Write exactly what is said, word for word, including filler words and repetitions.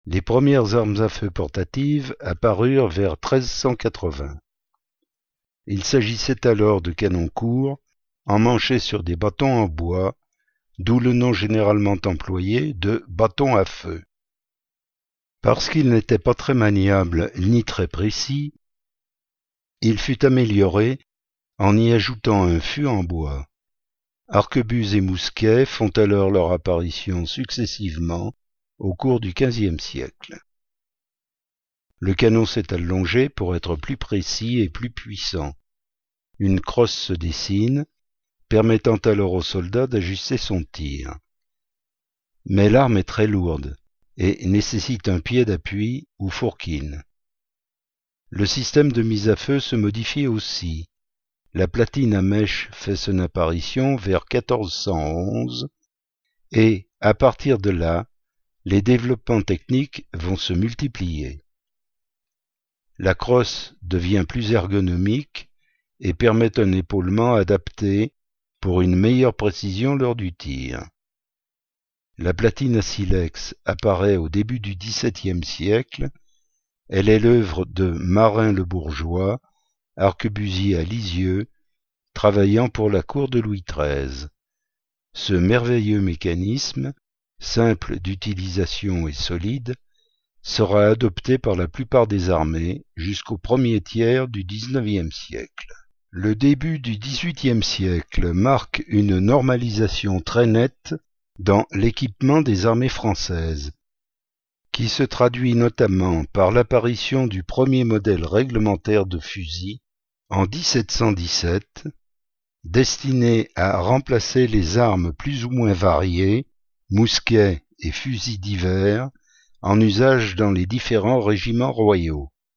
Les premières armes à feu portatives apparurent vers treize cent quatre-vingts. Il s'agissait alors de canons courts, emmanchés sur des bâtons en bois, d'où le nom généralement employé de bâton à feu. Parce qu'il n'était pas très maniable ni très précis, il fut amélioré en y ajoutant un fût en bois. Arquebuses et mousquets font alors leur apparition successivement au cours du quinzième siècle. Le canon s'est allongé pour être plus précis et plus puissant. Une crosse se dessine, permettant alors au soldat d'ajuster son tir. Mais l'arme est très lourde et nécessite un pied d'appui ou fourquine. Le système de mise à feu se modifie aussi. La platine à mèche fait son apparition vers quatorze cent onze et, à partir de là, les développements techniques vont se multiplier. La crosse devient plus ergonomique et permet un épaulement adapté pour une meilleure précision lors du tir. La platine à silex apparaît au début du dix-septième siècle. Elle est l'œuvre de Marin le Bourgeois, arquebusier à Lisieux, travaillant pour la cour de Louis treize. Ce merveilleux mécanisme, simple d'utilisation et solide, sera adopté par la plupart des armées jusqu'au premier tiers du dix-neuvième siècle. Le début du dix-huitième siècle marque une normalisation très nette dans l'équipement des armées françaises, qui se traduit notamment par l'apparition du premier modèle réglementaire de fusil en dix-sept cent dix-sept, destiné à remplacer les armes plus ou moins variées, mousquets et fusils divers, en usage dans les différents régiments royaux.